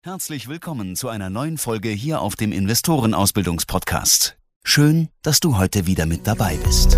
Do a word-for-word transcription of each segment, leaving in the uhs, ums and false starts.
Herzlich willkommen zu einer neuen Folge hier auf dem Investorenausbildungspodcast. Schön, dass du heute wieder mit dabei bist.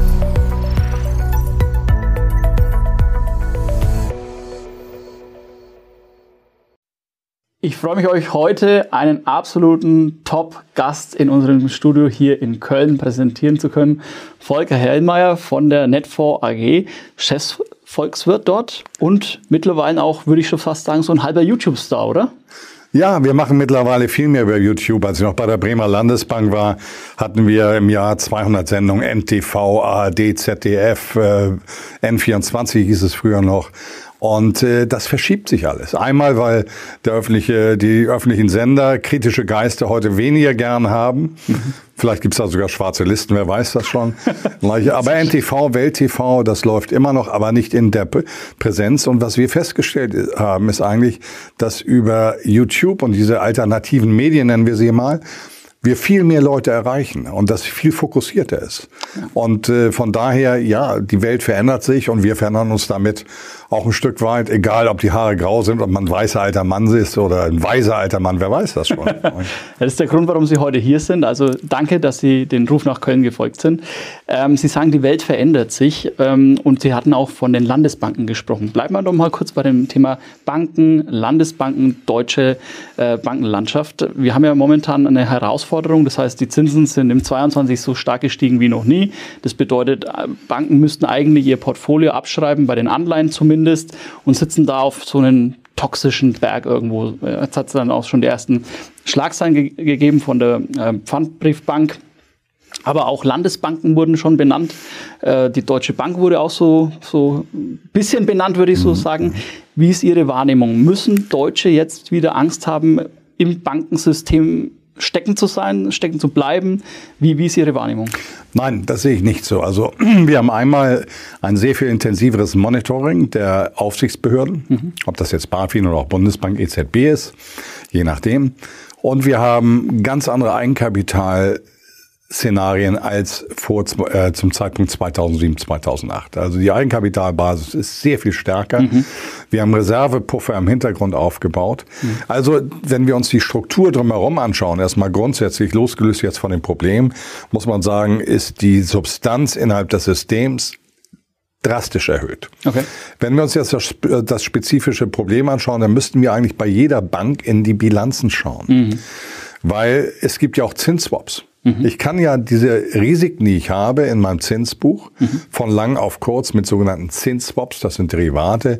Ich freue mich, euch heute einen absoluten Top-Gast in unserem Studio hier in Köln präsentieren zu können. Volker Hellmeier von der Netfonds A G, Chefsvolkswirt dort und mittlerweile auch, würde ich schon fast sagen, so ein halber YouTube-Star, oder? Ja, wir machen mittlerweile viel mehr über YouTube. Als ich noch bei der Bremer Landesbank war, hatten wir im Jahr zweihundert Sendungen, N T V, A R D, Z D F, äh, N vierundzwanzig hieß es früher noch. Und äh, das verschiebt sich alles. Einmal, weil der öffentliche, die öffentlichen Sender kritische Geister heute weniger gern haben. Mhm. Vielleicht gibt's da sogar schwarze Listen, wer weiß das schon. Aber N T V, Welt T V, das läuft immer noch, aber nicht in der Präsenz. Und was wir festgestellt haben, ist eigentlich, dass über YouTube und diese alternativen Medien, nennen wir sie mal, wir viel mehr Leute erreichen und das viel fokussierter ist. Ja. Und äh, von daher, ja, die Welt verändert sich und wir verändern uns damit auch ein Stück weit, egal ob die Haare grau sind, ob man ein weißer alter Mann ist oder ein weiser alter Mann, wer weiß das schon. Das ist der Grund, warum Sie heute hier sind. Also danke, dass Sie den Ruf nach Köln gefolgt sind. Ähm, Sie sagen, die Welt verändert sich ähm, und Sie hatten auch von den Landesbanken gesprochen. Bleiben wir doch mal kurz bei dem Thema Banken, Landesbanken, deutsche äh, Bankenlandschaft. Wir haben ja momentan eine Herausforderung. Das heißt, die Zinsen sind im zweiundzwanzig so stark gestiegen wie noch nie. Das bedeutet, Banken müssten eigentlich ihr Portfolio abschreiben, bei den Anleihen zumindest, und sitzen da auf so einen toxischen Berg irgendwo. Jetzt hat es dann auch schon die ersten Schlagzeilen ge- gegeben von der äh, Pfandbriefbank. Aber auch Landesbanken wurden schon benannt. Äh, die Deutsche Bank wurde auch so so ein bisschen benannt, würde ich so sagen. Wie ist Ihre Wahrnehmung? Müssen Deutsche jetzt wieder Angst haben, im Bankensystem stecken zu sein, stecken zu bleiben? Wie, wie ist Ihre Wahrnehmung? Nein, das sehe ich nicht so. Also wir haben einmal ein sehr viel intensiveres Monitoring der Aufsichtsbehörden, mhm. ob das jetzt BaFin oder auch Bundesbank, E Z B ist, je nachdem. Und wir haben ganz andere Eigenkapital Szenarien als vor äh, zum Zeitpunkt zweitausendsieben, zweitausendacht. Also die Eigenkapitalbasis ist sehr viel stärker. Mhm. Wir haben Reservepuffer im Hintergrund aufgebaut. Mhm. Also wenn wir uns die Struktur drumherum anschauen, erstmal grundsätzlich losgelöst jetzt von dem Problem, muss man sagen, ist die Substanz innerhalb des Systems drastisch erhöht. Okay. Wenn wir uns jetzt das, das spezifische Problem anschauen, dann müssten wir eigentlich bei jeder Bank in die Bilanzen schauen. Mhm. Weil es gibt ja auch Zinsswaps. Mhm. Ich kann ja diese Risiken, die ich habe in meinem Zinsbuch, mhm. von lang auf kurz mit sogenannten Zinsswaps, das sind Derivate,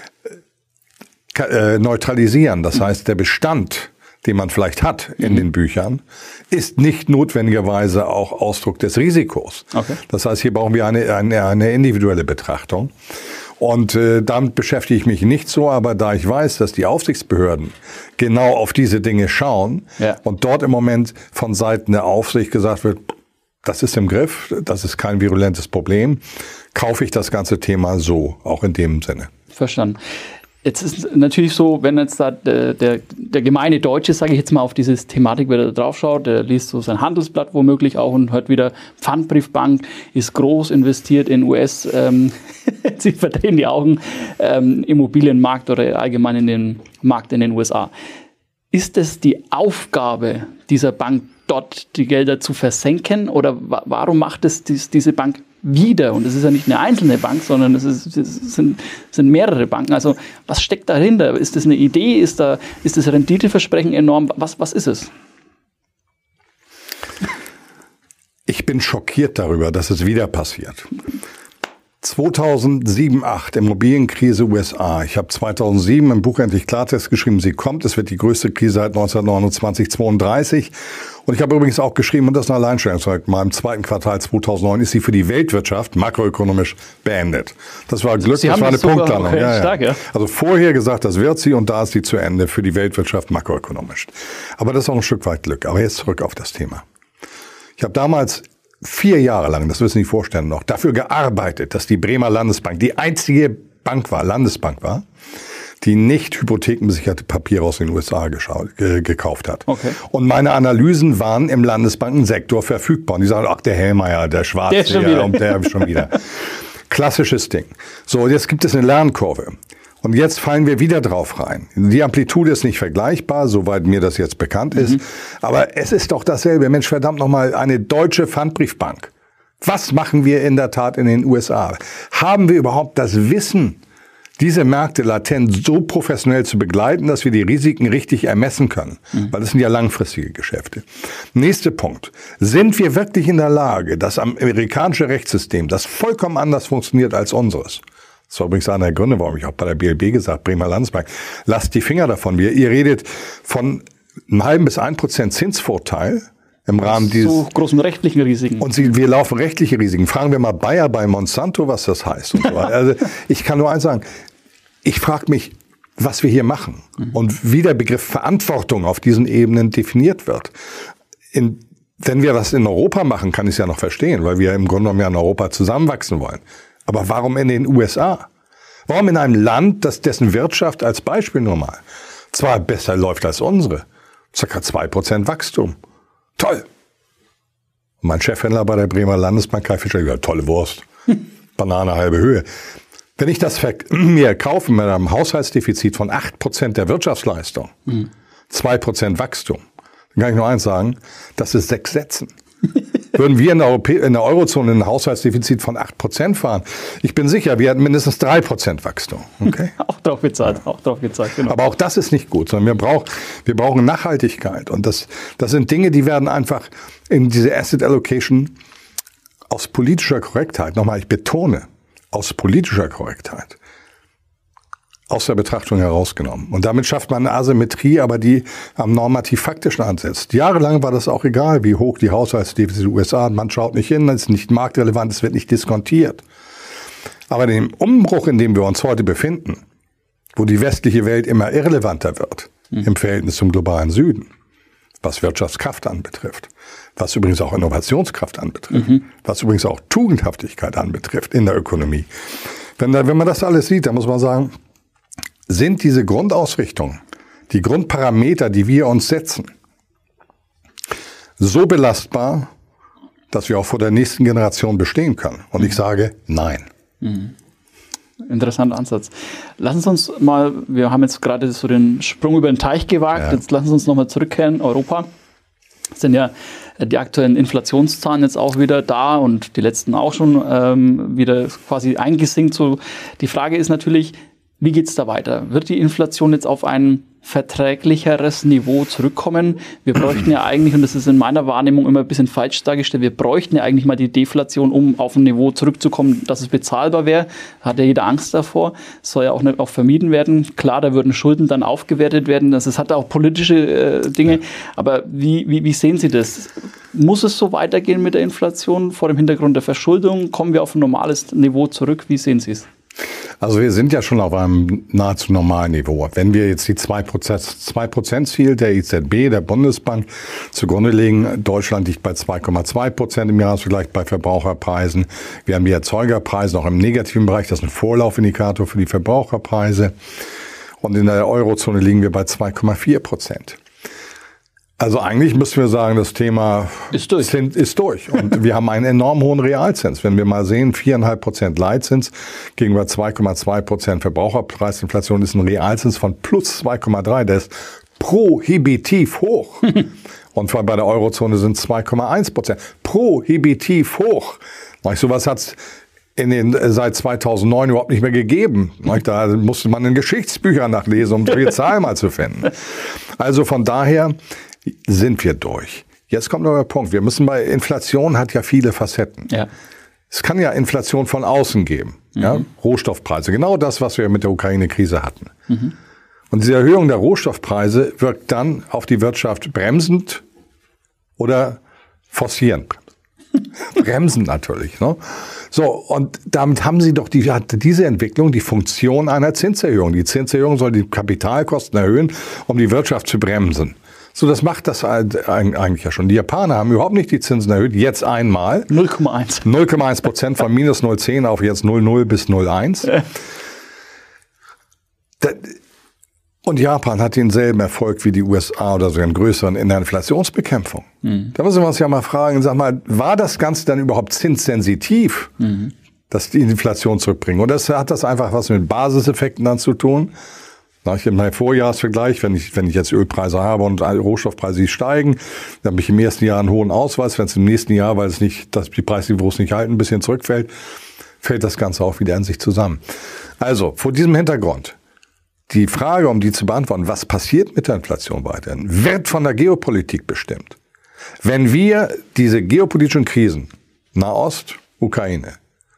äh, neutralisieren. Das mhm. heißt, der Bestand, den man vielleicht hat in mhm. den Büchern, ist nicht notwendigerweise auch Ausdruck des Risikos. Okay. Das heißt, hier brauchen wir eine, eine, eine individuelle Betrachtung. Und äh, damit beschäftige ich mich nicht so, aber da ich weiß, dass die Aufsichtsbehörden genau auf diese Dinge schauen ja. und dort im Moment von Seiten der Aufsicht gesagt wird, das ist im Griff, das ist kein virulentes Problem, kaufe ich das ganze Thema so, auch in dem Sinne. Verstanden. Jetzt ist natürlich so, wenn jetzt da der, der, der gemeine Deutsche, sage ich jetzt mal, auf diese Thematik wieder drauf schaut, der liest so sein Handelsblatt womöglich auch und hört wieder, Pfandbriefbank ist groß investiert in U S, ähm, sie verdrehen die Augen, ähm, Immobilienmarkt oder allgemein in den Markt in den U S A. Ist es die Aufgabe dieser Bank, dort die Gelder zu versenken oder wa- warum macht es dies, diese Bank wieder? Und es ist ja nicht eine einzelne Bank, sondern es, ist, es sind, sind mehrere Banken. Also was steckt dahinter? Ist das eine Idee? Ist, da, ist das Renditeversprechen enorm? Was, was ist es? Ich bin schockiert darüber, dass es wieder passiert. zweitausendsieben, acht, Immobilienkrise U S A. Ich habe zweitausendsieben im Buch Endlich Klartext geschrieben, sie kommt. Es wird die größte Krise seit neunzehnhundertneunundzwanzig, zweiunddreißig. Und ich habe übrigens auch geschrieben, und das ist ein Alleinstellungsmerkmal, im zweiten Quartal zweitausendneun ist sie für die Weltwirtschaft makroökonomisch beendet. Das war Glück, Sie das war eine Punktlandung. Okay, ja, ja. stark, ja. Also vorher gesagt, das wird sie und da ist sie zu Ende für die Weltwirtschaft makroökonomisch. Aber das ist auch ein Stück weit Glück. Aber jetzt zurück auf das Thema. Ich habe damals vier Jahre lang, das wissen die Vorstände noch, dafür gearbeitet, dass die Bremer Landesbank die einzige Bank war, Landesbank war, die nicht hypothekenbesicherte Papiere aus den U S A geschaut, äh, gekauft hat. Okay. Und meine Analysen waren im Landesbankensektor verfügbar. Und die sagen, ach, der Hellmeier, der Schwarze, der schon wieder. und der schon wieder. Klassisches Ding. So, jetzt gibt es eine Lernkurve. Und jetzt fallen wir wieder drauf rein. Die Amplitude ist nicht vergleichbar, soweit mir das jetzt bekannt ist. Mhm. Aber es ist doch dasselbe. Mensch, verdammt nochmal, eine deutsche Pfandbriefbank. Was machen wir in der Tat in den U S A? Haben wir überhaupt das Wissen, diese Märkte latent so professionell zu begleiten, dass wir die Risiken richtig ermessen können? Mhm. Weil das sind ja langfristige Geschäfte. Nächster Punkt. Sind wir wirklich in der Lage, das amerikanische Rechtssystem, das vollkommen anders funktioniert als unseres? Das war übrigens einer der Gründe, warum ich auch bei der B L B gesagt, Bremer Landesbank, lasst die Finger davon. Wir, ihr redet von einem halben bis ein Prozent Zinsvorteil im Rahmen dieses... So großen rechtlichen Risiken. Und sie, wir laufen rechtliche Risiken. Fragen wir mal Bayer bei Monsanto, was das heißt. Und so weiter. Also ich kann nur eins sagen. Ich frage mich, was wir hier machen mhm. und wie der Begriff Verantwortung auf diesen Ebenen definiert wird. In, wenn wir das in Europa machen, kann ich es ja noch verstehen, weil wir im Grunde genommen ja in Europa zusammenwachsen wollen. Aber warum in den U S A? Warum in einem Land, das dessen Wirtschaft als Beispiel nur mal zwar besser läuft als unsere, circa zwei Prozent Wachstum. Toll! Und mein Chefhändler bei der Bremer Landesbank, Kai Fischer, gesagt, tolle Wurst, Banane halbe Höhe. Wenn ich das mir kaufe mit einem Haushaltsdefizit von acht Prozent der Wirtschaftsleistung, mhm. zwei Prozent Wachstum, dann kann ich nur eins sagen, das ist sechs Sätzen. Würden wir in der, Europä- in der Eurozone ein Haushaltsdefizit von acht Prozent fahren, ich bin sicher, wir hätten mindestens drei Prozent Wachstum. Okay? auch drauf gezahlt, auch drauf gezahlt, genau. Aber auch das ist nicht gut, sondern wir, brauch, wir brauchen Nachhaltigkeit. Und das, das sind Dinge, die werden einfach in diese Asset Allocation aus politischer Korrektheit, nochmal, ich betone, aus politischer Korrektheit, aus der Betrachtung herausgenommen. Und damit schafft man eine Asymmetrie, aber die am normativ-faktischen ansetzt. Jahrelang war das auch egal, wie hoch die Haushaltsdefizite der U S A sind. Man schaut nicht hin, es ist nicht marktrelevant, es wird nicht diskontiert. Aber in dem Umbruch, in dem wir uns heute befinden, wo die westliche Welt immer irrelevanter wird, mhm. im Verhältnis zum globalen Süden, was Wirtschaftskraft anbetrifft, was übrigens auch Innovationskraft anbetrifft, mhm. was übrigens auch Tugendhaftigkeit anbetrifft in der Ökonomie. Wenn, da, wenn man das alles sieht, dann muss man sagen, sind diese Grundausrichtungen, die Grundparameter, die wir uns setzen, so belastbar, dass wir auch vor der nächsten Generation bestehen können? Und ich sage, nein. Mhm. Interessanter Ansatz. Lassen Sie uns mal, wir haben jetzt gerade so den Sprung über den Teich gewagt, ja. Jetzt lassen Sie uns nochmal zurückkehren. Europa, das sind ja die aktuellen Inflationszahlen jetzt auch wieder da und die letzten auch schon ähm, wieder quasi eingesinkt. So, die Frage ist natürlich, wie geht's da weiter? Wird die Inflation jetzt auf ein verträglicheres Niveau zurückkommen? Wir bräuchten ja eigentlich, und das ist in meiner Wahrnehmung immer ein bisschen falsch dargestellt, wir bräuchten ja eigentlich mal die Deflation, um auf ein Niveau zurückzukommen, dass es bezahlbar wäre. Da hat ja jeder Angst davor. Das soll ja auch nicht auch vermieden werden. Klar, da würden Schulden dann aufgewertet werden. Das, das hat auch politische äh, Dinge. Aber wie, wie, wie sehen Sie das? Muss es so weitergehen mit der Inflation vor dem Hintergrund der Verschuldung? Kommen wir auf ein normales Niveau zurück? Wie sehen Sie es? Also wir sind ja schon auf einem nahezu normalen Niveau. Wenn wir jetzt die zwei Prozent Ziel der E Z B, der Bundesbank, zugrunde legen, Deutschland liegt bei zwei Komma zwei Prozent im Jahresvergleich bei Verbraucherpreisen. Wir haben die Erzeugerpreise noch im negativen Bereich, das ist ein Vorlaufindikator für die Verbraucherpreise. Und in der Eurozone liegen wir bei zwei Komma vier Prozent. Also eigentlich müssen wir sagen, das Thema ist durch. Sind, ist durch. Und wir haben einen enorm hohen Realzins. Wenn wir mal sehen, vier Komma fünf Prozent Leitzins gegenüber zwei Komma zwei Prozent Verbraucherpreisinflation ist ein Realzins von plus zwei Komma drei. Der ist prohibitiv hoch. Und vor allem bei der Eurozone sind zwei Komma eins Prozent. Prohibitiv hoch. Sowas hat's in den, seit zweitausendneun überhaupt nicht mehr gegeben. Da musste man in Geschichtsbüchern nachlesen, um solche Zahlen mal zu finden. Also von daher sind wir durch. Jetzt kommt noch der Punkt. Wir müssen bei Inflation hat ja viele Facetten. Ja. Es kann ja Inflation von außen geben. Mhm. Ja? Rohstoffpreise. Genau das, was wir mit der Ukraine-Krise hatten. Mhm. Und diese Erhöhung der Rohstoffpreise wirkt dann auf die Wirtschaft bremsend oder forcierend. Bremsen natürlich. Ne? So, und damit haben Sie doch die, hat diese Entwicklung die Funktion einer Zinserhöhung. Die Zinserhöhung soll die Kapitalkosten erhöhen, um die Wirtschaft zu bremsen. So, das macht das eigentlich ja schon. Die Japaner haben überhaupt nicht die Zinsen erhöht, jetzt einmal. null Komma eins. null Komma eins Prozent von minus null Komma zehn auf jetzt null Komma null bis null Komma eins. Und Japan hat denselben Erfolg wie die U S A oder sogar einen größeren in der Inflationsbekämpfung. Mhm. Da müssen wir uns ja mal fragen, sag mal, war das Ganze dann überhaupt zinssensitiv? Mhm. dass die Inflation zurückbringen. Und das hat das einfach was mit Basiseffekten dann zu tun. In meinem Vorjahresvergleich, wenn ich, wenn ich jetzt Ölpreise habe und Rohstoffpreise steigen, dann habe ich im ersten Jahr einen hohen Ausweis. Wenn es im nächsten Jahr, weil es nicht, dass die Preisniveaus nicht halten, ein bisschen zurückfällt, fällt das Ganze auch wieder in sich zusammen. Also, vor diesem Hintergrund, die Frage, um die zu beantworten, was passiert mit der Inflation weiterhin, wird von der Geopolitik bestimmt. Wenn wir diese geopolitischen Krisen, Nahost, Ukraine,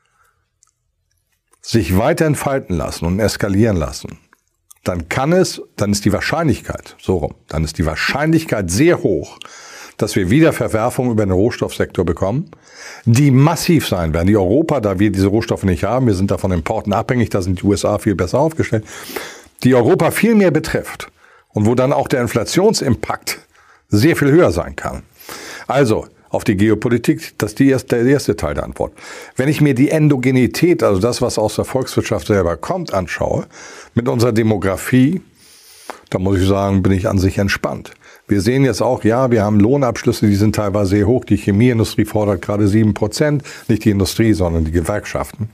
sich weiter entfalten lassen und eskalieren lassen, dann kann es, dann ist die Wahrscheinlichkeit, so rum, dann ist die Wahrscheinlichkeit sehr hoch, dass wir wieder Verwerfungen über den Rohstoffsektor bekommen, die massiv sein werden. Die Europa, da wir diese Rohstoffe nicht haben, wir sind da von Importen abhängig, da sind die U S A viel besser aufgestellt, die Europa viel mehr betrifft und wo dann auch der Inflationsimpact sehr viel höher sein kann. Also, auf die Geopolitik, das ist die erste, der erste Teil der Antwort. Wenn ich mir die Endogenität, also das, was aus der Volkswirtschaft selber kommt, anschaue, mit unserer Demografie, da muss ich sagen, bin ich an sich entspannt. Wir sehen jetzt auch, ja, wir haben Lohnabschlüsse, die sind teilweise sehr hoch. Die Chemieindustrie fordert gerade sieben Prozent, nicht die Industrie, sondern die Gewerkschaften.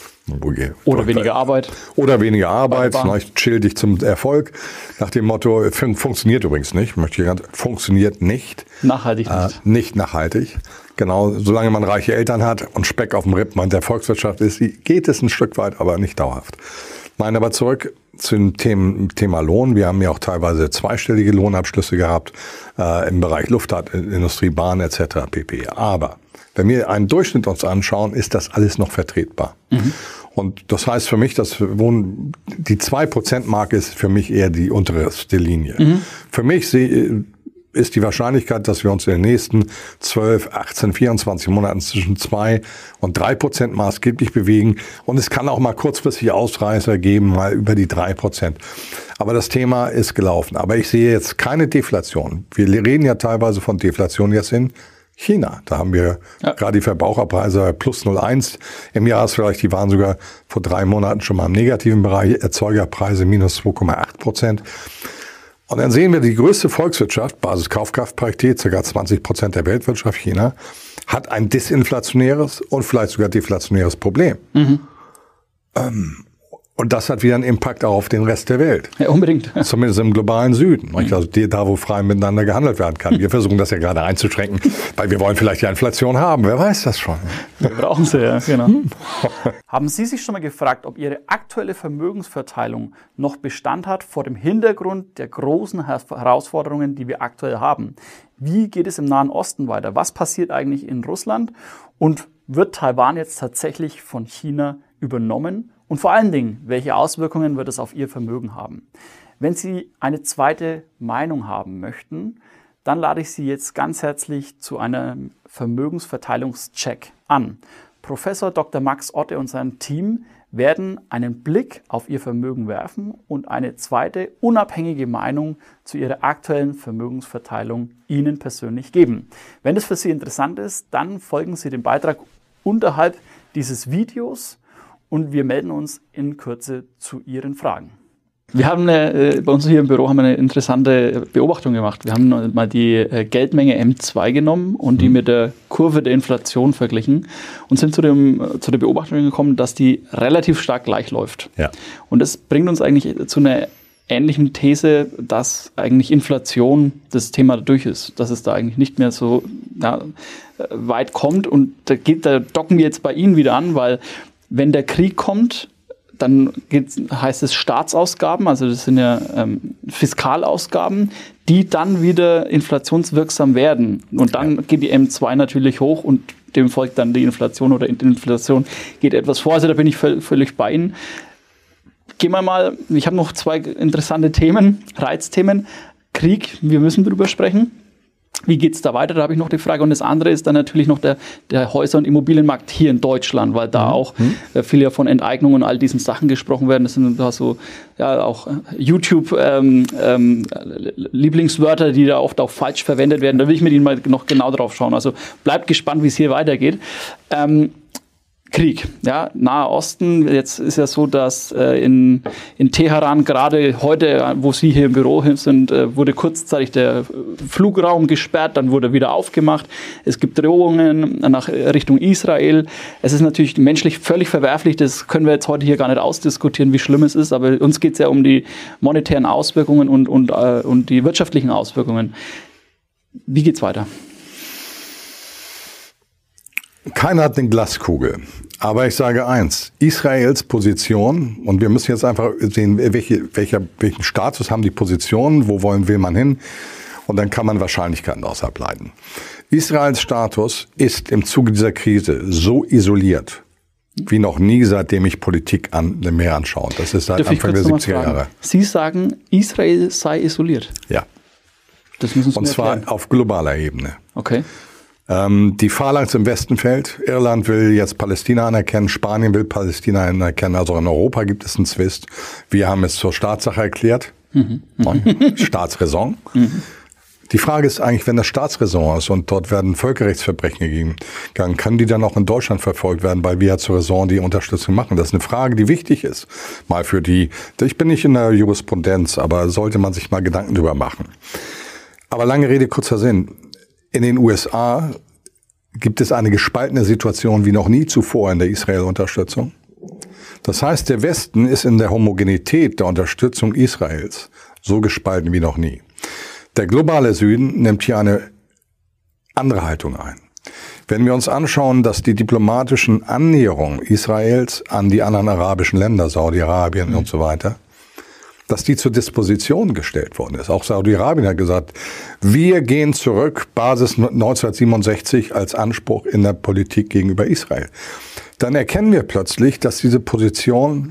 Oder weniger Arbeit. Oder weniger Arbeit, vielleicht chill dich zum Erfolg. Nach dem Motto, fun- funktioniert übrigens nicht, möchte ich ganz, funktioniert nicht. Nachhaltig nicht. Äh, nicht nachhaltig. Genau, solange man reiche Eltern hat und Speck auf dem Rippen der Volkswirtschaft ist, geht es ein Stück weit, aber nicht dauerhaft. Nein, aber zurück zum Thema, Thema Lohn. Wir haben ja auch teilweise zweistellige Lohnabschlüsse gehabt äh, im Bereich Luftfahrtindustrie, Bahn et cetera pp. Aber wenn wir einen Durchschnitt uns anschauen, ist das alles noch vertretbar. Mhm. Und das heißt für mich, dass die zwei Prozent Marke ist für mich eher die unterste Linie. Mhm. Für mich ist die Wahrscheinlichkeit, dass wir uns in den nächsten zwölf, achtzehn, vierundzwanzig Monaten zwischen zwei und drei Prozent maßgeblich bewegen. Und es kann auch mal kurzfristig Ausreißer geben, mal über die drei Prozent. Aber das Thema ist gelaufen. Aber ich sehe jetzt keine Deflation. Wir reden ja teilweise von Deflation jetzt in China. Da haben wir ja. gerade die Verbraucherpreise plus null Komma eins im Jahresvergleich. Die waren sogar vor drei Monaten schon mal im negativen Bereich. Erzeugerpreise minus zwei Komma acht Prozent. Und dann sehen wir, die größte Volkswirtschaft, Basis-Kaufkraftparität, ca. zwanzig Prozent der Weltwirtschaft, China, hat ein disinflationäres und vielleicht sogar deflationäres Problem. Mhm. Ähm, Und das hat wieder einen Impact auch auf den Rest der Welt. Ja, unbedingt. Zumindest im globalen Süden. Mhm. Also da, wo frei miteinander gehandelt werden kann. Wir versuchen das ja gerade einzuschränken, weil wir wollen vielleicht ja Inflation haben. Wer weiß das schon? Wir brauchen sie, ja, genau. Haben Sie sich schon mal gefragt, ob Ihre aktuelle Vermögensverteilung noch Bestand hat vor dem Hintergrund der großen Herausforderungen, die wir aktuell haben? Wie geht es im Nahen Osten weiter? Was passiert eigentlich in Russland? Und wird Taiwan jetzt tatsächlich von China übernommen? Und vor allen Dingen, welche Auswirkungen wird es auf Ihr Vermögen haben? Wenn Sie eine zweite Meinung haben möchten, dann lade ich Sie jetzt ganz herzlich zu einem Vermögensverteilungscheck an. Professor Doktor Max Otte und sein Team werden einen Blick auf Ihr Vermögen werfen und eine zweite unabhängige Meinung zu Ihrer aktuellen Vermögensverteilung Ihnen persönlich geben. Wenn das für Sie interessant ist, dann folgen Sie dem Beitrag unterhalb dieses Videos. Und wir melden uns in Kürze zu Ihren Fragen. Wir haben eine, bei uns hier im Büro haben wir eine interessante Beobachtung gemacht. Wir haben mal die Geldmenge M zwei genommen und die mit der Kurve der Inflation verglichen und sind zu, dem, zu der Beobachtung gekommen, dass die relativ stark gleich läuft. Ja. Und das bringt uns eigentlich zu einer ähnlichen These, dass eigentlich Inflation das Thema durch ist, dass es da eigentlich nicht mehr so ja, weit kommt. Und da, geht, da docken wir jetzt bei Ihnen wieder an, weil wenn der Krieg kommt, dann geht's, heißt es Staatsausgaben, also das sind ja ähm, Fiskalausgaben, die dann wieder inflationswirksam werden. Und dann ja. geht die M zwei natürlich hoch und dem folgt dann die Inflation oder die Inflation geht etwas vor. Also da bin ich völ- völlig bei Ihnen. Gehen wir mal, ich habe noch zwei interessante Themen, Reizthemen. Krieg, wir müssen drüber sprechen. Wie geht es da weiter? Da habe ich noch die Frage. Und das andere ist dann natürlich noch der, der Häuser- und Immobilienmarkt hier in Deutschland, weil da mhm. auch äh, viel ja von Enteignung und all diesen Sachen gesprochen werden. Das sind da so ja auch YouTube ähm, ähm, Lieblingswörter, die da oft auch falsch verwendet werden. Da will ich mit Ihnen mal noch genau drauf schauen. Also bleibt gespannt, wie es hier weitergeht. Ähm, Krieg, ja, Nahe Osten. Jetzt ist ja so, dass äh, in, in Teheran gerade heute, wo Sie hier im Büro sind, äh, wurde kurzzeitig der Flugraum gesperrt, dann wurde er wieder aufgemacht. Es gibt Drohungen nach Richtung Israel. Es ist natürlich menschlich völlig verwerflich, das können wir jetzt heute hier gar nicht ausdiskutieren, wie schlimm es ist, aber uns geht es ja um die monetären Auswirkungen und, und, äh, und die wirtschaftlichen Auswirkungen. Wie geht's weiter? Keiner hat eine Glaskugel. Aber ich sage eins, Israels Position, und wir müssen jetzt einfach sehen, welche, welcher, welchen Status haben die Positionen, wo wollen, will man hin, und dann kann man Wahrscheinlichkeiten daraus ableiten. Israels Status ist im Zuge dieser Krise so isoliert, wie noch nie, seitdem ich Politik an, mehr anschaue. Das ist seit Anfang der siebziger Jahre. Sie sagen, Israel sei isoliert? Ja. Das müssen Sie und mir zwar erklären. Auf globaler Ebene. Okay. Ähm, die Phalanx im Westen fällt. Irland will jetzt Palästina anerkennen. Spanien will Palästina anerkennen. Also in Europa gibt es einen Zwist. Wir haben es zur Staatssache erklärt. Mhm. Staatsräson. Mhm. Die Frage ist eigentlich, wenn das Staatsräson ist und dort werden Völkerrechtsverbrechen gegeben, dann können die dann auch in Deutschland verfolgt werden, weil wir ja zur Raison die Unterstützung machen. Das ist eine Frage, die wichtig ist. Mal für die, ich bin nicht in der Jurisprudenz, aber sollte man sich mal Gedanken drüber machen. Aber lange Rede, kurzer Sinn. In den U S A gibt es eine gespaltene Situation wie noch nie zuvor in der Israel-Unterstützung. Das heißt, der Westen ist in der Homogenität der Unterstützung Israels so gespalten wie noch nie. Der globale Süden nimmt hier eine andere Haltung ein. Wenn wir uns anschauen, dass die diplomatischen Annäherungen Israels an die anderen arabischen Länder, Saudi-Arabien mhm. und so weiter, dass die zur Disposition gestellt worden ist. Auch Saudi-Arabien hat gesagt, wir gehen zurück, Basis neunzehnhundertsiebenundsechzig als Anspruch in der Politik gegenüber Israel. Dann erkennen wir plötzlich, dass diese Position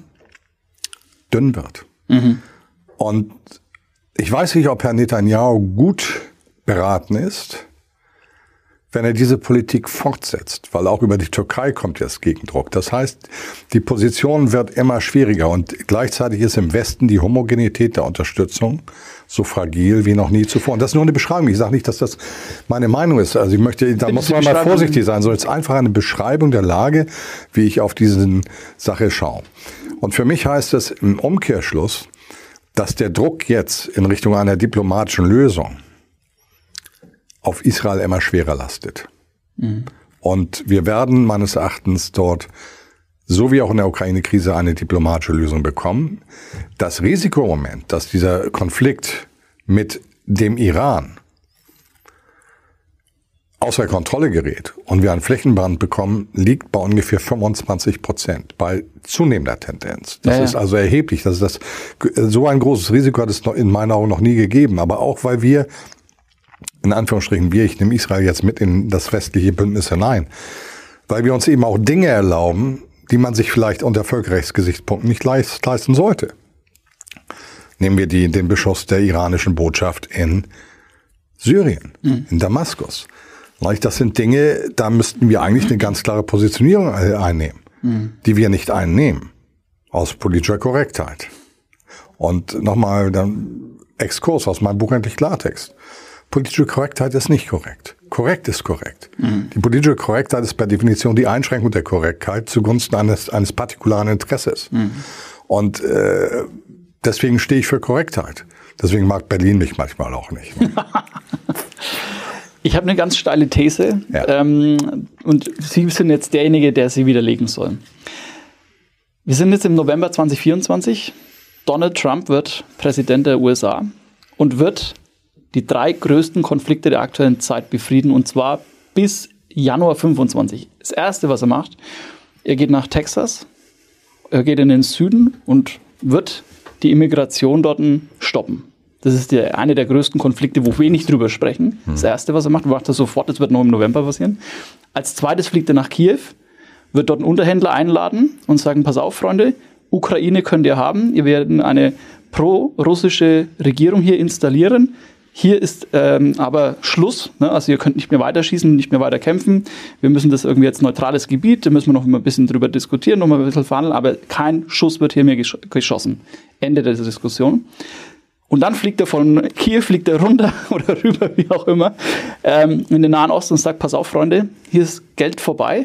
dünn wird. Mhm. Und ich weiß nicht, ob Herr Netanyahu gut beraten ist, wenn er diese Politik fortsetzt, weil auch über die Türkei kommt jetzt Gegendruck. Das heißt, die Position wird immer schwieriger und gleichzeitig ist im Westen die Homogenität der Unterstützung so fragil wie noch nie zuvor. Und das ist nur eine Beschreibung. Ich sage nicht, dass das meine Meinung ist. Also ich möchte, da muss man mal vorsichtig sein. So ist einfach eine Beschreibung der Lage, wie ich auf diese Sache schaue. Und für mich heißt das im Umkehrschluss, dass der Druck jetzt in Richtung einer diplomatischen Lösung auf Israel immer schwerer lastet. Mhm. Und wir werden meines Erachtens dort, so wie auch in der Ukraine-Krise, eine diplomatische Lösung bekommen. Das Risikomoment, dass dieser Konflikt mit dem Iran außer Kontrolle gerät und wir einen Flächenbrand bekommen, liegt bei ungefähr fünfundzwanzig Prozent, bei zunehmender Tendenz. Das ja, ja. ist also erheblich. Das ist das, so ein großes Risiko hat es noch in meinen Augen noch nie gegeben. Aber auch, weil wir in Anführungsstrichen, wir, ich nehme Israel jetzt mit in das westliche Bündnis hinein, weil wir uns eben auch Dinge erlauben, die man sich vielleicht unter Völkerrechtsgesichtspunkten nicht leisten sollte. Nehmen wir die, den Beschuss der iranischen Botschaft in Syrien, mhm. in Damaskus. Das sind Dinge, da müssten wir eigentlich eine ganz klare Positionierung einnehmen, mhm. die wir nicht einnehmen, aus politischer Korrektheit. Und nochmal, dann Exkurs aus meinem Buch Endlich Klartext. Politische Korrektheit ist nicht korrekt. Korrekt ist korrekt. Mhm. Die politische Korrektheit ist per Definition die Einschränkung der Korrektheit zugunsten eines, eines partikularen Interesses. Mhm. Und äh, deswegen stehe ich für Korrektheit. Deswegen mag Berlin mich manchmal auch nicht. Ich habe eine ganz steile These. Ja. Ähm, und Sie sind jetzt derjenige, der sie widerlegen soll. Wir sind jetzt im November zwanzig vierundzwanzig. Donald Trump wird Präsident der U S A und wird die drei größten Konflikte der aktuellen Zeit befrieden, und zwar bis Januar fünfundzwanzig. Das Erste, was er macht, er geht nach Texas, er geht in den Süden und wird die Immigration dort stoppen. Das ist der, eine der größten Konflikte, wo wenig drüber sprechen. Das Erste, was er macht, macht er sofort, das wird noch im November passieren. Als zweites fliegt er nach Kiew, wird dort einen Unterhändler einladen und sagen, pass auf, Freunde, Ukraine könnt ihr haben, ihr werdet eine pro-russische Regierung hier installieren. Hier ist ähm, aber Schluss, ne? Also ihr könnt nicht mehr weiterschießen, nicht mehr weiter kämpfen. Wir müssen das irgendwie jetzt neutrales Gebiet, da müssen wir noch mal ein bisschen drüber diskutieren, noch mal ein bisschen verhandeln, aber kein Schuss wird hier mehr gesch- geschossen. Ende der Diskussion. Und dann fliegt er von Kiew, fliegt er runter oder rüber, wie auch immer, ähm, in den Nahen Osten und sagt, pass auf, Freunde, hier ist Geld vorbei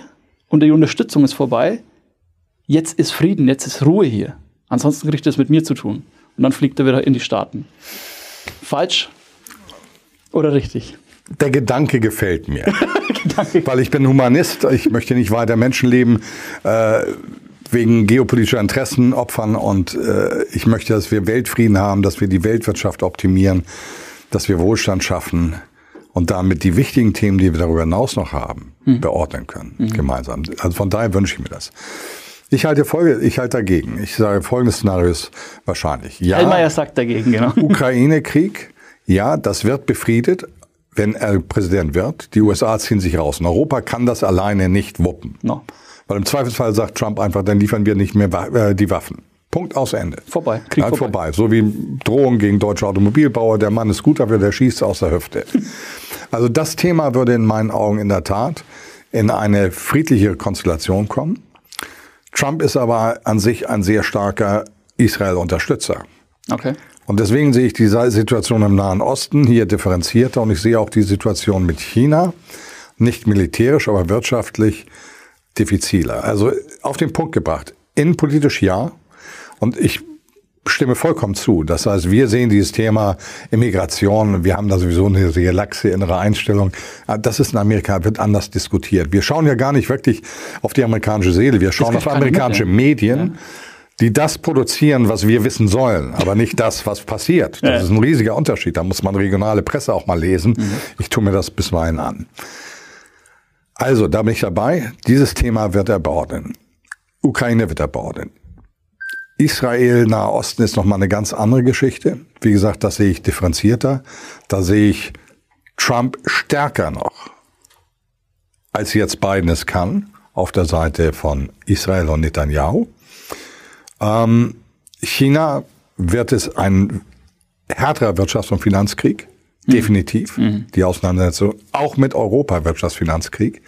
und die Unterstützung ist vorbei. Jetzt ist Frieden, jetzt ist Ruhe hier. Ansonsten kriegt er es mit mir zu tun. Und dann fliegt er wieder in die Staaten. Falsch oder richtig? Der Gedanke gefällt mir. Gedanke. Weil ich bin Humanist, ich möchte nicht weiter Menschenleben äh, wegen geopolitischer Interessen opfern und äh, ich möchte, dass wir Weltfrieden haben, dass wir die Weltwirtschaft optimieren, dass wir Wohlstand schaffen und damit die wichtigen Themen, die wir darüber hinaus noch haben, mhm. beordnen können, mhm. gemeinsam. Also von daher wünsche ich mir das. Ich halte Folge, ich halte dagegen. Ich sage, folgendes Szenario ist wahrscheinlich. Ja, Hellmeier sagt dagegen, genau. Ukraine-Krieg, ja, das wird befriedet, wenn er Präsident wird. Die U S A ziehen sich raus. Und Europa kann das alleine nicht wuppen. No. Weil im Zweifelsfall sagt Trump einfach, dann liefern wir nicht mehr äh, die Waffen. Punkt, aus Ende. Vorbei. Krieg ja, vorbei. vorbei. So wie Drohung gegen deutsche Automobilbauer. Der Mann ist gut dafür, der schießt aus der Hüfte. Also das Thema würde in meinen Augen in der Tat in eine friedliche Konstellation kommen. Trump ist aber an sich ein sehr starker Israel-Unterstützer. Okay. Und deswegen sehe ich die Situation im Nahen Osten hier differenzierter und ich sehe auch die Situation mit China, nicht militärisch, aber wirtschaftlich diffiziler. Also auf den Punkt gebracht, innenpolitisch ja und ich stimme vollkommen zu. Das heißt, wir sehen dieses Thema Immigration, wir haben da sowieso eine sehr laxe innere Einstellung. Das ist in Amerika, wird anders diskutiert. Wir schauen ja gar nicht wirklich auf die amerikanische Seele, wir schauen auf amerikanische Medien. Ja. Die das produzieren, was wir wissen sollen, aber nicht das, was passiert. Das ja. ist ein riesiger Unterschied. Da muss man regionale Presse auch mal lesen. Mhm. Ich tue mir das bisweilen an. Also, da bin ich dabei. Dieses Thema wird er beordnen. Ukraine wird er beordnen. Israel, Nahe Osten ist nochmal eine ganz andere Geschichte. Wie gesagt, das sehe ich differenzierter. Da sehe ich Trump stärker noch, als jetzt Biden es kann, auf der Seite von Israel und Netanyahu. Ähm, China wird es ein härterer Wirtschafts- und Finanzkrieg, mhm. definitiv. Mhm. Die Auseinandersetzung, auch mit Europa Wirtschafts-Finanzkrieg,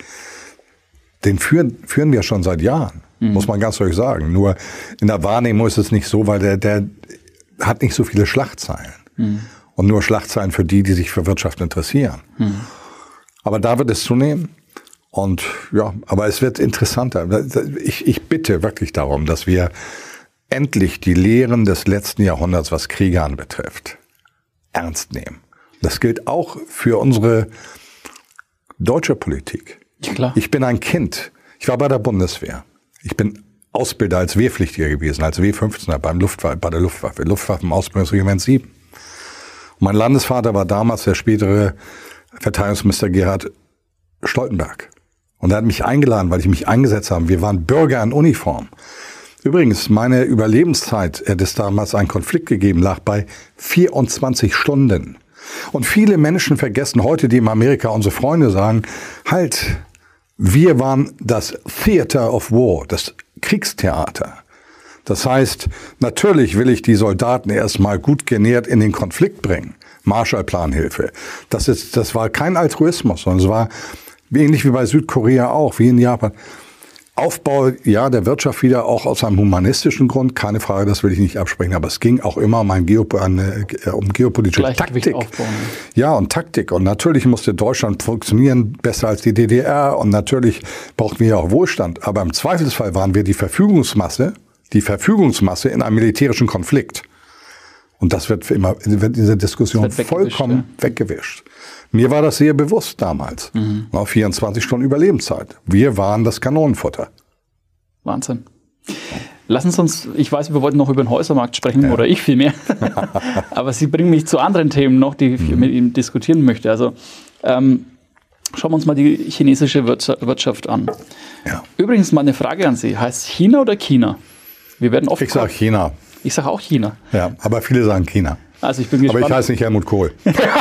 den führen, führen wir schon seit Jahren, mhm. muss man ganz deutlich sagen. Nur in der Wahrnehmung ist es nicht so, weil der, der hat nicht so viele Schlagzeilen. Mhm. Und nur Schlagzeilen für die, die sich für Wirtschaft interessieren. Mhm. Aber da wird es zunehmen. Und ja, aber es wird interessanter. Ich, ich bitte wirklich darum, dass wir endlich die Lehren des letzten Jahrhunderts, was Kriege anbetrifft, ernst nehmen. Das gilt auch für unsere deutsche Politik. Ja, klar. Ich bin ein Kind. Ich war bei der Bundeswehr. Ich bin Ausbilder als Wehrpflichtiger gewesen, als W fünfzehner beim Luftwaffe, bei der Luftwaffe, Luftwaffenausbildungsregiment sieben. Und mein Landesvater war damals der spätere Verteidigungsminister Gerhard Stoltenberg. Und er hat mich eingeladen, weil ich mich eingesetzt habe. Wir waren Bürger in Uniform. Übrigens, meine Überlebenszeit, hätte es damals einen Konflikt gegeben, lag bei vierundzwanzig Stunden. Und viele Menschen vergessen heute, die in Amerika unsere Freunde sagen, halt, wir waren das Theater of War, das Kriegstheater. Das heißt, natürlich will ich die Soldaten erstmal gut genährt in den Konflikt bringen. Marshallplanhilfe. Das ist, das war kein Altruismus, sondern es war ähnlich wie bei Südkorea auch, wie in Japan. Aufbau, ja, der Wirtschaft wieder auch aus einem humanistischen Grund, keine Frage, das will ich nicht absprechen, aber es ging auch immer um, ein Geop- eine, um geopolitische Taktik. Aufbauen. Ja, und Taktik. Und natürlich musste Deutschland funktionieren besser als die D D R und natürlich brauchten wir ja auch Wohlstand. Aber im Zweifelsfall waren wir die Verfügungsmasse, die Verfügungsmasse in einem militärischen Konflikt. Und das wird immer, wird in dieser Diskussion weggewischt, vollkommen ja. weggewischt. Mir war das sehr bewusst damals. Mhm. Auf vierundzwanzig Stunden Überlebenszeit. Wir waren das Kanonenfutter. Wahnsinn. Lassen Sie uns, ich weiß, wir wollten noch über den Häusermarkt sprechen, ja. oder ich vielmehr. Aber Sie bringen mich zu anderen Themen noch, die ich mhm. mit Ihnen diskutieren möchte. Also ähm, schauen wir uns mal die chinesische Wirtschaft an. Ja. Übrigens mal eine Frage an Sie. Heißt China oder China? Wir werden oft ich sage China. Ich sage auch China. Ja, aber viele sagen China. Also ich bin gespannt. Aber ich heiße nicht Helmut Kohl.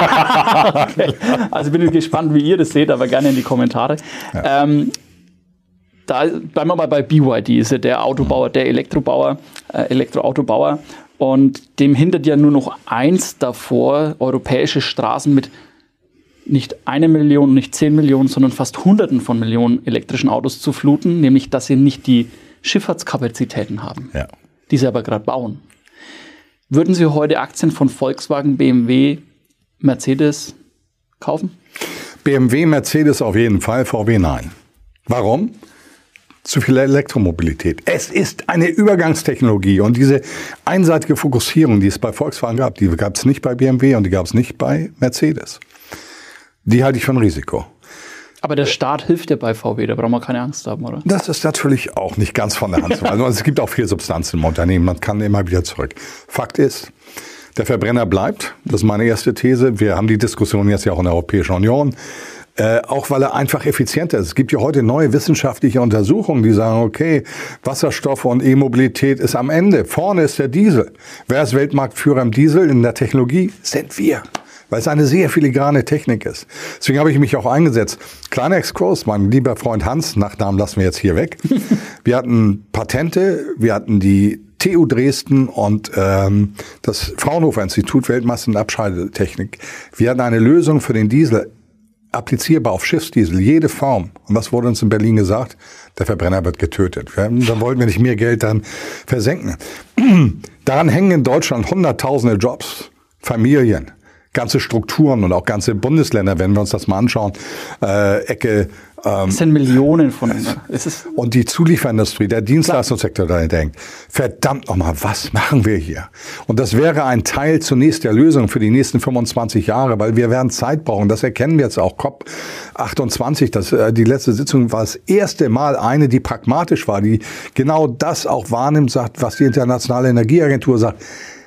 Okay. Also ich bin gespannt, wie ihr das seht, aber gerne in die Kommentare. Ja. Ähm, da bleiben wir mal bei B Y D, ist ja der Autobauer, der Elektrobauer, äh, Elektroautobauer. Und dem hindert ja nur noch eins davor, europäische Straßen mit nicht eine Million, nicht zehn Millionen, sondern fast Hunderten von Millionen elektrischen Autos zu fluten, nämlich dass sie nicht die Schifffahrtskapazitäten haben, ja. die sie aber gerade bauen. Würden Sie heute Aktien von Volkswagen, B M W, Mercedes kaufen? B M W, Mercedes auf jeden Fall, V W nein. Warum? zu viel Elektromobilität. Es ist eine Übergangstechnologie und diese einseitige Fokussierung, die es bei Volkswagen gab, die gab es nicht bei B M W und die gab es nicht bei Mercedes. Die halte ich für ein Risiko. Aber der Staat hilft ja bei V W, da brauchen wir keine Angst haben, oder? Das ist natürlich auch nicht ganz von der Hand zu weisen. Also es gibt auch viel Substanz im Unternehmen, man kann immer wieder zurück. Fakt ist, der Verbrenner bleibt, das ist meine erste These. Wir haben die Diskussion jetzt ja auch in der Europäischen Union. Äh, auch weil er einfach effizienter ist. Es gibt ja heute neue wissenschaftliche Untersuchungen, die sagen, okay, Wasserstoff und E-Mobilität ist am Ende. Vorne ist der Diesel. Wer ist Weltmarktführer im Diesel in der Technologie? Sind wir. Weil es eine sehr filigrane Technik ist. Deswegen habe ich mich auch eingesetzt. Kleiner Exkurs, mein lieber Freund Hans, Nachnamen lassen wir jetzt hier weg. Wir hatten Patente, wir hatten die T U Dresden und ähm, das Fraunhofer Institut Weltmassen- und Abscheidetechnik. Wir hatten eine Lösung für den Diesel, applizierbar auf Schiffsdiesel, jede Form. Und was wurde uns in Berlin gesagt? Der Verbrenner wird getötet. Dann wollten wir nicht mehr Geld dann versenken. Daran hängen in Deutschland hunderttausende Jobs, Familien, ganze Strukturen und auch ganze Bundesländer, wenn wir uns das mal anschauen. Äh, Ecke. Ähm, das sind Millionen von ihnen. Es ist und die Zulieferindustrie, der Dienstleistungssektor da denkt, verdammt nochmal, was machen wir hier? Und das wäre ein Teil zunächst der Lösung für die nächsten fünfundzwanzig Jahre, weil wir werden Zeit brauchen. Das erkennen wir jetzt auch. C O P achtundzwanzig, das, äh, die letzte Sitzung war das erste Mal eine, die pragmatisch war, die genau das auch wahrnimmt, sagt, was die Internationale Energieagentur sagt.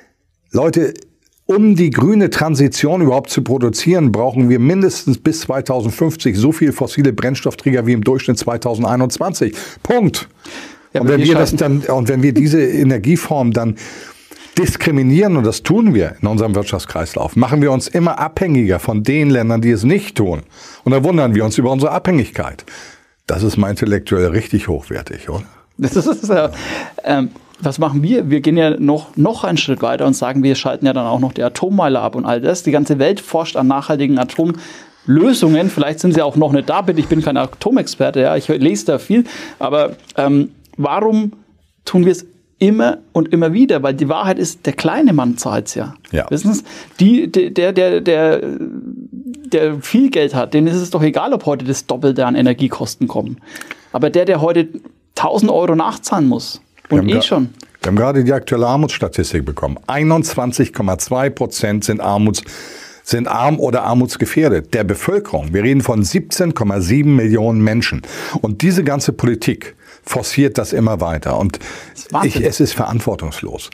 Leute, um die grüne Transition überhaupt zu produzieren, brauchen wir mindestens bis zweitausendfünfzig so viel fossile Brennstoffträger wie im Durchschnitt zweitausendeinundzwanzig. Punkt. Ja, und wenn wir das dann, und wenn wir diese Energieform dann diskriminieren, und das tun wir in unserem Wirtschaftskreislauf, machen wir uns immer abhängiger von den Ländern, die es nicht tun. Und dann wundern wir uns über unsere Abhängigkeit. Das ist mal intellektuell richtig hochwertig, oder? Das ist ja, ähm was machen wir? Wir gehen ja noch, noch einen Schritt weiter und sagen, wir schalten ja dann auch noch die Atommeiler ab und all das. Die ganze Welt forscht an nachhaltigen Atomlösungen. Vielleicht sind sie auch noch nicht da. Ich bin kein Atomexperte, ja, ich lese da viel. Aber ähm, warum tun wir es immer und immer wieder? Weil die Wahrheit ist, der kleine Mann zahlt es ja. ja. Wissen Sie? Die, der, der, der, der viel Geld hat, denen ist es doch egal, ob heute das Doppelte an Energiekosten kommen. Aber der, der heute tausend Euro nachzahlen muss, und eh schon. Wir haben gerade die aktuelle Armutsstatistik bekommen. einundzwanzig Komma zwei Prozent sind, Armuts, sind arm oder armutsgefährdet der Bevölkerung. Wir reden von siebzehn Komma sieben Millionen Menschen. Und diese ganze Politik forciert das immer weiter. Und ich, es ist verantwortungslos.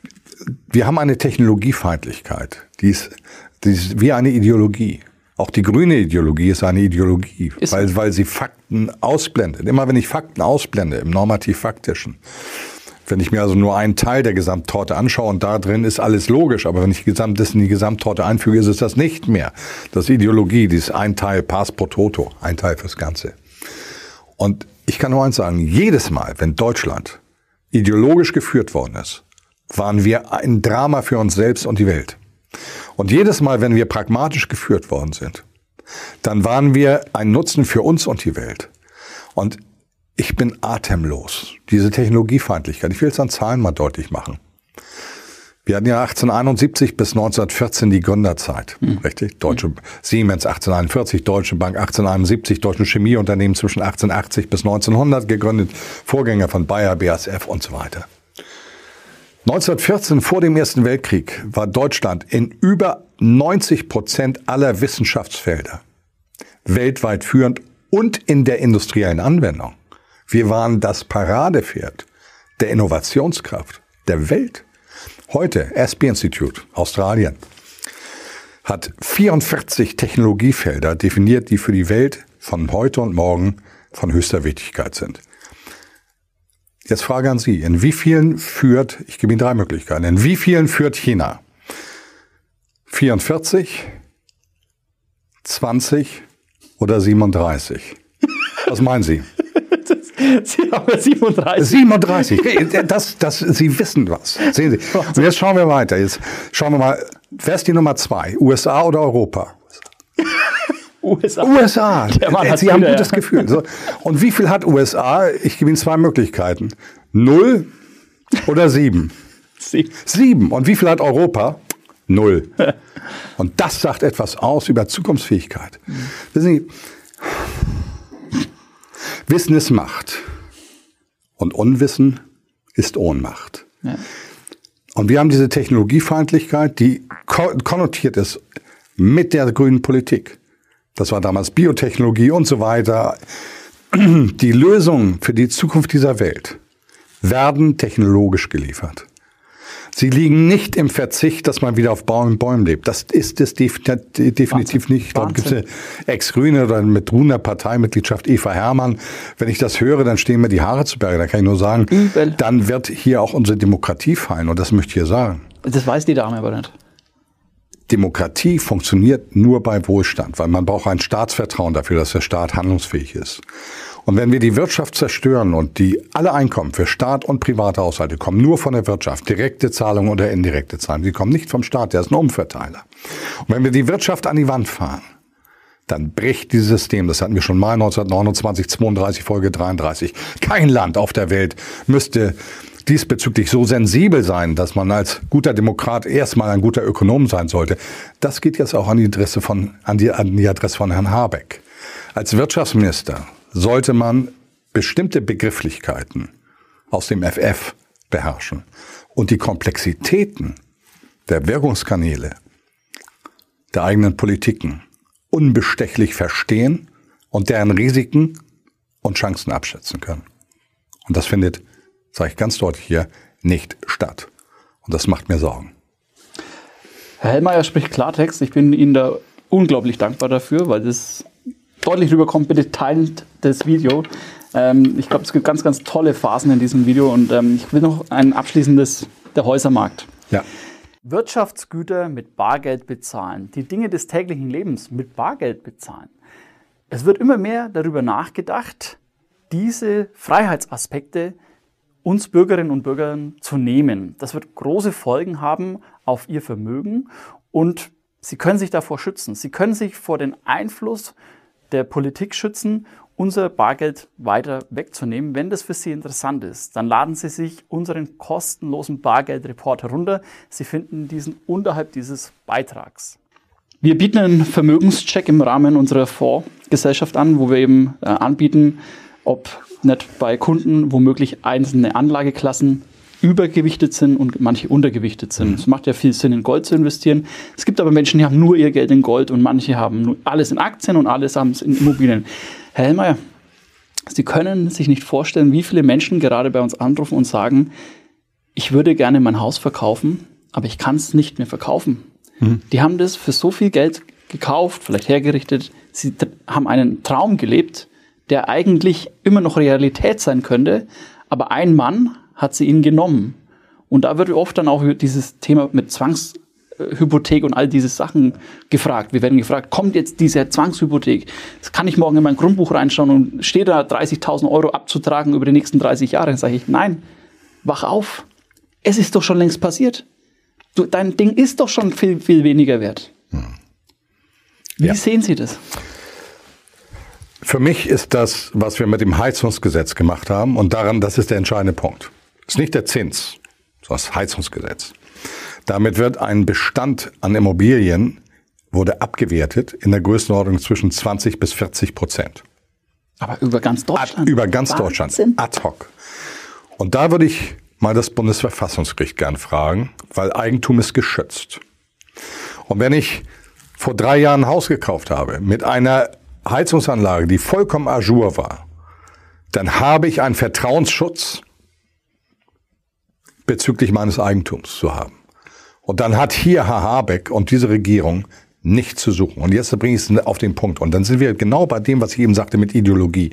Wir haben eine Technologiefeindlichkeit. Die ist, die ist wie eine Ideologie. Auch die grüne Ideologie ist eine Ideologie, ist weil, weil sie Fakten ausblendet. Immer wenn ich Fakten ausblende, im normativ-faktischen, wenn ich mir also nur einen Teil der Gesamttorte anschaue und da drin ist alles logisch, aber wenn ich das in die Gesamttorte einfüge, ist es das nicht mehr. Das ist Ideologie, dieses ein Teil pars pro toto, ein Teil fürs Ganze. Und ich kann nur eins sagen, jedes Mal, wenn Deutschland ideologisch geführt worden ist, waren wir ein Drama für uns selbst und die Welt. Und jedes Mal, wenn wir pragmatisch geführt worden sind, dann waren wir ein Nutzen für uns und die Welt. Und ich bin atemlos. Diese Technologiefeindlichkeit, ich will es an Zahlen mal deutlich machen. Wir hatten ja achtzehnhunderteinundsiebzig bis neunzehnhundertvierzehn die Gründerzeit, hm. richtig? Deutsche Siemens achtzehnhunderteinundvierzig, Deutsche Bank achtzehnhunderteinundsiebzig, Deutsche Chemieunternehmen zwischen achtzehnhundertachtzig bis neunzehnhundert gegründet, Vorgänger von Bayer, B A S F und so weiter. neunzehnhundertvierzehn, vor dem Ersten Weltkrieg, war Deutschland in über neunzig Prozent aller Wissenschaftsfelder weltweit führend und in der industriellen Anwendung. Wir waren das Paradepferd der Innovationskraft der Welt. Heute, S P Institute, Australien, hat vierundvierzig Technologiefelder definiert, die für die Welt von heute und morgen von höchster Wichtigkeit sind. Jetzt Frage an Sie, in wie vielen führt, ich gebe Ihnen drei Möglichkeiten, in wie vielen führt China? vierundvierzig, zwanzig oder siebenunddreißig? Was meinen Sie? Sie haben ja siebenunddreißig. siebenunddreißig, das, das, Sie wissen was. Sehen Sie. Und jetzt schauen wir weiter. Jetzt schauen wir mal, wer ist die Nummer zwei? U S A oder Europa? U S A. U S A. Sie haben ein wieder, gutes ja. Gefühl. So. Und wie viel hat U S A? Ich gebe Ihnen zwei Möglichkeiten. Null oder sieben? Sieben. Sieben. Und wie viel hat Europa? Null. Und das sagt etwas aus über Zukunftsfähigkeit. Mhm. Wissen Sie, Wissen ist Macht. Und Unwissen ist Ohnmacht. Ja. Und wir haben diese Technologiefeindlichkeit, die konnotiert ist mit der grünen Politik. Das war damals Biotechnologie und so weiter. Die Lösungen für die Zukunft dieser Welt werden technologisch geliefert. Sie liegen nicht im Verzicht, dass man wieder auf Bäumen, Bäumen lebt. Das ist es definitiv Wahnsinn. Nicht. Ich glaube, gibt es eine Ex-Grüne oder mit grüner Parteimitgliedschaft Eva Herrmann. Wenn ich das höre, dann stehen mir die Haare zu Berge. Da kann ich nur sagen, Übel. Dann wird hier auch unsere Demokratie fallen. Und das möchte ich hier sagen. Das weiß die Dame aber nicht. Demokratie funktioniert nur bei Wohlstand, weil man braucht ein Staatsvertrauen dafür, dass der Staat handlungsfähig ist. Und wenn wir die Wirtschaft zerstören und die alle Einkommen für Staat und private Haushalte kommen nur von der Wirtschaft, direkte Zahlungen oder indirekte Zahlungen, die kommen nicht vom Staat, der ist ein Umverteiler. Und wenn wir die Wirtschaft an die Wand fahren, dann bricht dieses System. Das hatten wir schon mal neunzehnhundertneunundzwanzig, zweiunddreißig, Folge dreiunddreißig. Kein Land auf der Welt müsste diesbezüglich so sensibel sein, dass man als guter Demokrat erstmal ein guter Ökonom sein sollte. Das geht jetzt auch an die Adresse von, an die, an die Adresse von Herrn Habeck. Als Wirtschaftsminister sollte man bestimmte Begrifflichkeiten aus dem F F beherrschen und die Komplexitäten der Wirkungskanäle der eigenen Politiken unbestechlich verstehen und deren Risiken und Chancen abschätzen können. Und das findet, sage ich ganz deutlich hier, nicht statt. Und das macht mir Sorgen. Herr Hellmeier spricht Klartext. Ich bin Ihnen da unglaublich dankbar dafür, weil das deutlich rüberkommt. Bitte teilt das Video. Ähm, ich glaube, es gibt ganz, ganz tolle Phasen in diesem Video. Und ähm, ich will noch ein abschließendes, der Häusermarkt. Ja. Wirtschaftsgüter mit Bargeld bezahlen. Die Dinge des täglichen Lebens mit Bargeld bezahlen. Es wird immer mehr darüber nachgedacht, diese Freiheitsaspekte uns Bürgerinnen und Bürgern zu nehmen. Das wird große Folgen haben auf ihr Vermögen und sie können sich davor schützen. Sie können sich vor den Einfluss der Politik schützen, unser Bargeld weiter wegzunehmen. Wenn das für Sie interessant ist, dann laden Sie sich unseren kostenlosen Bargeldreport herunter. Sie finden diesen unterhalb dieses Beitrags. Wir bieten einen Vermögenscheck im Rahmen unserer Fondsgesellschaft an, wo wir eben äh, anbieten, ob nicht bei Kunden womöglich einzelne Anlageklassen übergewichtet sind und manche untergewichtet sind. Es macht ja viel Sinn, in Gold zu investieren. Es gibt aber Menschen, die haben nur ihr Geld in Gold und manche haben nur alles in Aktien und alles haben es in Immobilien. Herr Hellmeier, Sie können sich nicht vorstellen, wie viele Menschen gerade bei uns anrufen und sagen, ich würde gerne mein Haus verkaufen, aber ich kann es nicht mehr verkaufen. Mhm. Die haben das für so viel Geld gekauft, vielleicht hergerichtet. Sie haben einen Traum gelebt, der eigentlich immer noch Realität sein könnte, aber ein Mann hat sie ihnen genommen. Und da wird oft dann auch dieses Thema mit Zwangshypothek und all diese Sachen gefragt. Wir werden gefragt, kommt jetzt diese Zwangshypothek? Das kann ich morgen in mein Grundbuch reinschauen und steht da dreißigtausend Euro abzutragen über die nächsten dreißig Jahre? Dann sage ich, nein, wach auf. Es ist doch schon längst passiert. Du, dein Ding ist doch schon viel, viel weniger wert. Hm. Wie ja. sehen Sie das? Für mich ist das, was wir mit dem Heizungsgesetz gemacht haben, und daran, das ist der entscheidende Punkt. Das ist nicht der Zins, sondern das Heizungsgesetz. Damit wird ein Bestand an Immobilien, wurde abgewertet in der Größenordnung zwischen zwanzig bis vierzig Prozent. Aber über ganz Deutschland? Ad, über ganz Wahnsinn. Deutschland, ad hoc. Und da würde ich mal das Bundesverfassungsgericht gern fragen, weil Eigentum ist geschützt. Und wenn ich vor drei Jahren ein Haus gekauft habe mit einer Heizungsanlage, die vollkommen à jour war, dann habe ich einen Vertrauensschutz bezüglich meines Eigentums zu haben. Und dann hat hier Herr Habeck und diese Regierung nichts zu suchen. Und jetzt bringe ich es auf den Punkt. Und dann sind wir genau bei dem, was ich eben sagte mit Ideologie.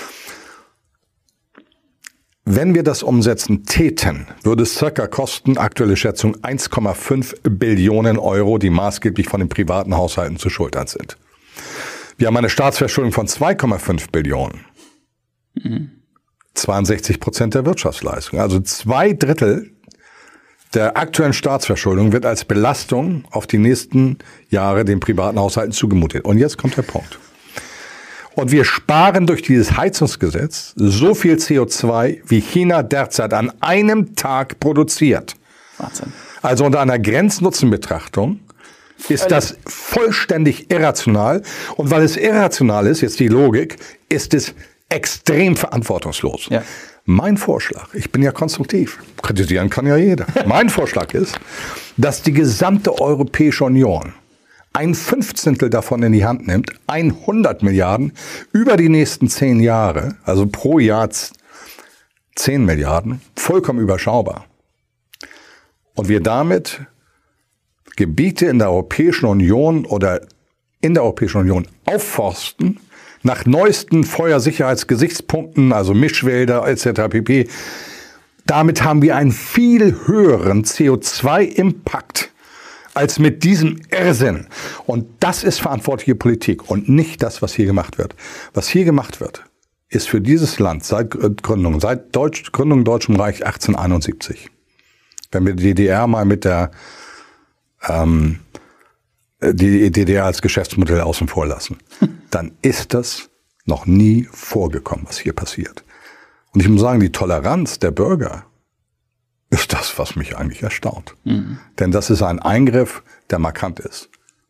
Wenn wir das umsetzen täten, würde es circa kosten, aktuelle Schätzung, eins Komma fünf Billionen Euro, die maßgeblich von den privaten Haushalten zu schultern sind. Wir haben eine Staatsverschuldung von zwei Komma fünf Billionen. Mhm. zweiundsechzig Prozent der Wirtschaftsleistung. Also zwei Drittel der aktuellen Staatsverschuldung wird als Belastung auf die nächsten Jahre den privaten Haushalten zugemutet. Und jetzt kommt der Punkt. Und wir sparen durch dieses Heizungsgesetz so viel C O zwei, wie China derzeit an einem Tag produziert. Wahnsinn. Also unter einer Grenznutzenbetrachtung ist das vollständig irrational. Und weil es irrational ist, jetzt die Logik, ist es extrem verantwortungslos. Ja. Mein Vorschlag, ich bin ja konstruktiv, kritisieren kann ja jeder. Mein Vorschlag ist, dass die gesamte Europäische Union ein Fünfzehntel davon in die Hand nimmt, hundert Milliarden über die nächsten zehn Jahre, also pro Jahr zehn Milliarden, vollkommen überschaubar. Und wir damit Gebiete in der Europäischen Union oder in der Europäischen Union aufforsten, nach neuesten Feuersicherheitsgesichtspunkten, also Mischwälder et cetera pp. Damit haben wir einen viel höheren C O zwei Impact als mit diesem Irrsinn. Und das ist verantwortliche Politik und nicht das, was hier gemacht wird. Was hier gemacht wird, ist für dieses Land seit Gründung, seit Deutsch, Gründung Deutschem Reich achtzehnhunderteinundsiebzig. Wenn wir die D D R mal mit der ähm, die D D R als Geschäftsmodell außen vor lassen, dann ist das noch nie vorgekommen, was hier passiert. Und ich muss sagen, die Toleranz der Bürger ist das, was mich eigentlich erstaunt. Mhm. Denn das ist ein Eingriff, der markant ist.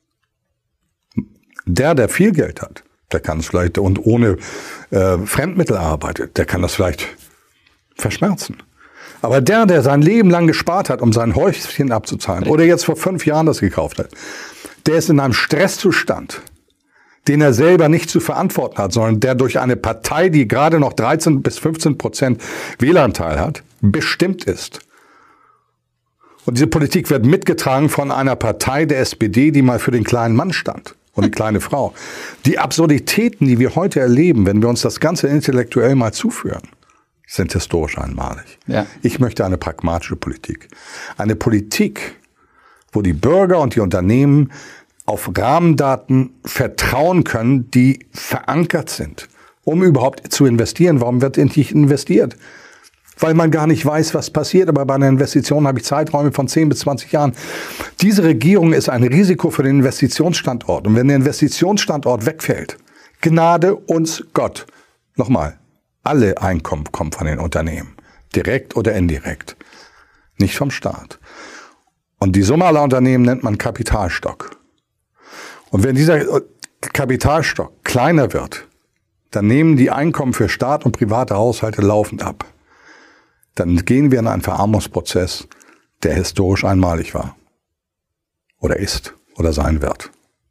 Der, der viel Geld hat, der kann es vielleicht und ohne äh, Fremdmittel arbeitet, der kann das vielleicht verschmerzen. Aber der, der sein Leben lang gespart hat, um sein Häuschen abzuzahlen, oder jetzt vor fünf Jahren das gekauft hat, der ist in einem Stresszustand, den er selber nicht zu verantworten hat, sondern der durch eine Partei, die gerade noch dreizehn bis fünfzehn Prozent Wähleranteil hat, bestimmt ist. Und diese Politik wird mitgetragen von einer Partei der S P D, die mal für den kleinen Mann stand und die kleine Frau. Die Absurditäten, die wir heute erleben, wenn wir uns das Ganze intellektuell mal zuführen, sind historisch einmalig. Ja. Ich möchte eine pragmatische Politik. Eine Politik, wo die Bürger und die Unternehmen auf Rahmendaten vertrauen können, die verankert sind, um überhaupt zu investieren. Warum wird nicht investiert? Weil man gar nicht weiß, was passiert. Aber bei einer Investition habe ich Zeiträume von zehn bis zwanzig Jahren. Diese Regierung ist ein Risiko für den Investitionsstandort. Und wenn der Investitionsstandort wegfällt, Gnade uns Gott. Nochmal, alle Einkommen kommen von den Unternehmen, direkt oder indirekt, nicht vom Staat. Und die Summe aller Unternehmen nennt man Kapitalstock. Und wenn dieser Kapitalstock kleiner wird, dann nehmen die Einkommen für Staat und private Haushalte laufend ab. Dann gehen wir in einen Verarmungsprozess, der historisch einmalig war. Oder ist oder sein wird.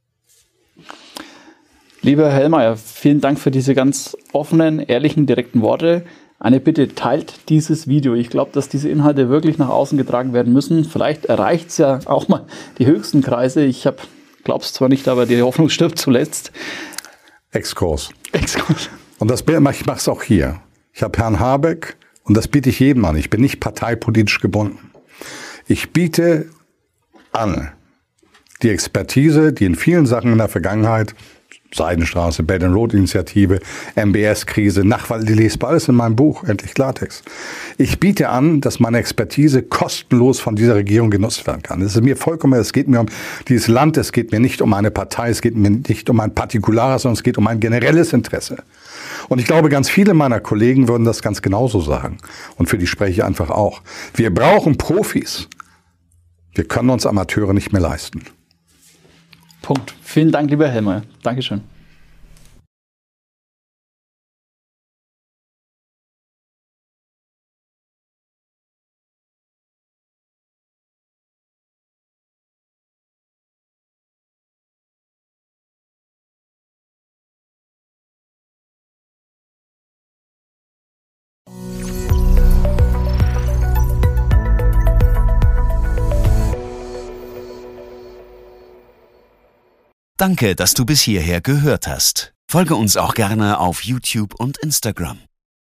Lieber Herr Hellmeier, vielen Dank für diese ganz offenen, ehrlichen, direkten Worte. Eine Bitte, teilt dieses Video. Ich glaube, dass diese Inhalte wirklich nach außen getragen werden müssen. Vielleicht erreicht es ja auch mal die höchsten Kreise. Ich glaube es zwar nicht, aber die Hoffnung stirbt zuletzt. Exkurs. Exkurs. Und das ich mache es auch hier. Ich habe Herrn Habeck, und das biete ich jedem an. Ich bin nicht parteipolitisch gebunden. Ich biete an die Expertise, die in vielen Sachen in der Vergangenheit, Seidenstraße, Belt and Road Initiative, M B S-Krise, Nachwald, die lesbar, alles in meinem Buch, endlich Klartext. Ich biete an, dass meine Expertise kostenlos von dieser Regierung genutzt werden kann. Es ist mir vollkommen, es geht mir um dieses Land, es geht mir nicht um eine Partei, es geht mir nicht um ein Partikulares, sondern es geht um ein generelles Interesse. Und ich glaube, ganz viele meiner Kollegen würden das ganz genauso sagen. Und für die spreche ich einfach auch. Wir brauchen Profis. Wir können uns Amateure nicht mehr leisten. Punkt. Vielen Dank, lieber Hellmeier. Dankeschön. Danke, dass du bis hierher gehört hast. Folge uns auch gerne auf YouTube und Instagram.